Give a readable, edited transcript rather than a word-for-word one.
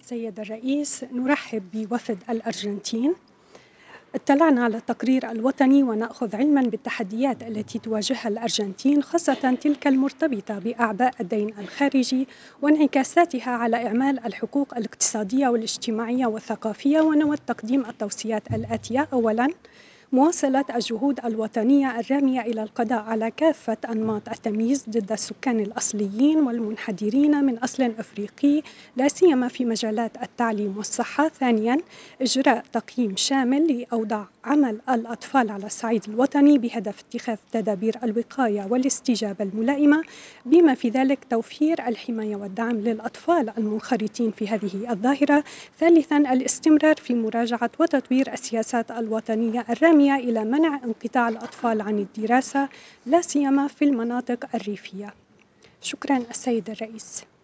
سيد الرئيس، نرحب بوفد الأرجنتين. اطلعنا على التقرير الوطني ونأخذ علما بالتحديات التي تواجهها الأرجنتين، خاصة تلك المرتبطة بأعباء الدين الخارجي وانعكاساتها على إعمال الحقوق الاقتصادية والاجتماعية والثقافية. ونود تقديم التوصيات الآتية: أولاً، مواصلة الجهود الوطنية الرامية إلى القضاء على كافة أنماط التمييز ضد السكان الأصليين والمنحدرين من أصل أفريقي، لا سيما في مجالات التعليم والصحة. ثانياً، إجراء تقييم شامل لأوضاع عمل الأطفال على الصعيد الوطني بهدف اتخاذ تدابير الوقاية والاستجابة الملائمة، بما في ذلك توفير الحماية والدعم للأطفال المنخرطين في هذه الظاهرة. ثالثاً، الاستمرار في مراجعة وتطوير السياسات الوطنية الرامية إلى منع انقطاع الأطفال عن الدراسة، لا سيما في المناطق الريفية. شكراً السيد الرئيس.